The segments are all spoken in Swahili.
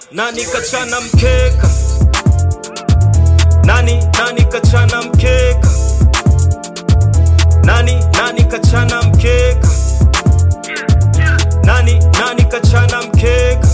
nani kachana mkeka? Nani kachana mkeka? Nani kachana mkeka? Nani kachana mkeka?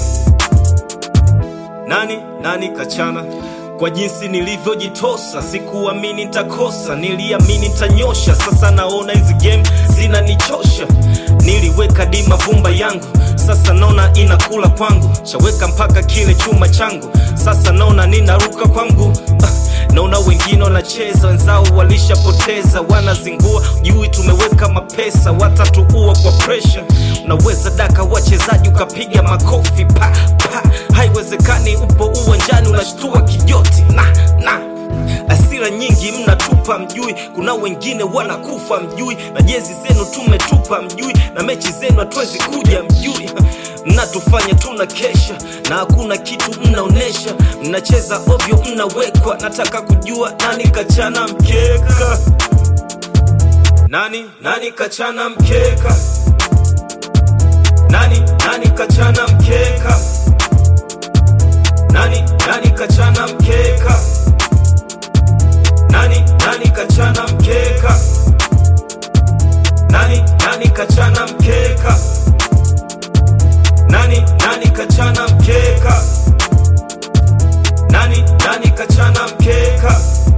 Nani kachana? Kwa jinsi nilivyojitosa sikuamini nitakosa, niliamini nitanyosha. Sasa naona hizi game zinanichosha. Niliweka dima vumba yangu, sasa naona inakula kwangu. Shaweka mpaka kile chuma changu, sasa naona ninaruka kwangu. Naona wengine wanacheza, wenzao walishapoteza. Wanazingua, jui tumeweka mapesa, watatuua kwa pressure. Unaweza daka wachezaji ukapiga makofi pa pa. Haiwezekani upo uwanjani unashtua kijoti na asira nyingi mnatupa mjui. Kuna wengine wanakufa mjui, na jezi zenu tumetupa mjui, na mechi zenu hatuwezi kuja mjui. Mnatufanya tuna kesha na hakuna kitu mnaonesha. Mnacheza ovyo mnawekwa, nataka kujua nani kachana mkeka? Nani kachana mkeka? Nani kachana mkeka? Nani kachana mkeka? Nani kachana mkeka? Nani kachana mkeka? Nani kachana mkeka? Nani kachana mkeka?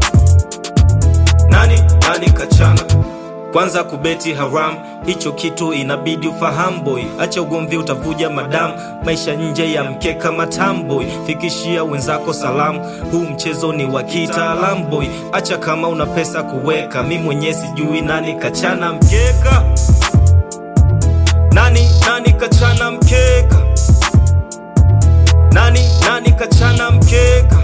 Nani kachana? Kwanza kubeti haram, hicho kitu inabidi ufahamu boy. Acha ugomvi utavuja madam, maisha nje ya mkeka matamboy. Fikishia wenzako salamu, huu mchezo ni wa kitaalamu boy. Acha kama una pesa kuweka, mimi mwenyewe sijui nani kachana mkeka. Nani kachana mkeka? Nani kachana mkeka?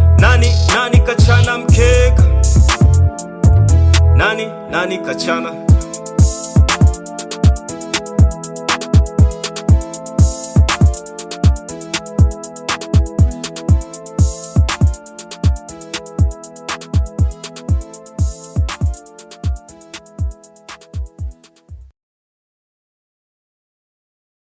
Nani kachana mkeka? Nani kachana?